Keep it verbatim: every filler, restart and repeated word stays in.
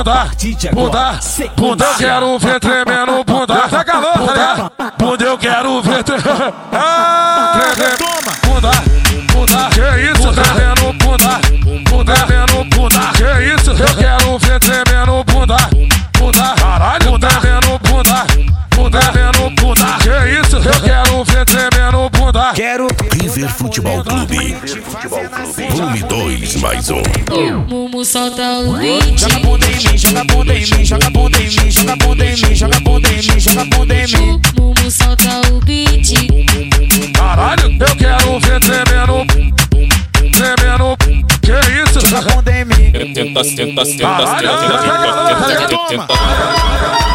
bunda, bunda, bunda, eu quero ver tremendo bunda. Tá calor, tá ligado? Bunda, eu quero ver tremendo. Ah, tremendo bunda, bunda, que isso, tremendo bunda, bunda, tremendo bunda, que isso, eu quero ver tremendo bunda, bunda, caralho, bunda, tremendo bunda, bunda, tremendo bunda, que isso, eu quero ver tremendo bunda. Quero River Futebol Clube, volume dois mais um. Mumu solta o beat. Joga bunda em mim, joga bunda em mim, joga bunda em mim, joga bunda em mim, joga bunda em mim, joga bunda em mim. Mumu solta o beat. Caralho, eu quero ver tremendo, tremendo, que isso, joga bunda em mim. Tenta, tenta, tenta, caralho, tenta, tenta, tenta, tenta, tenta.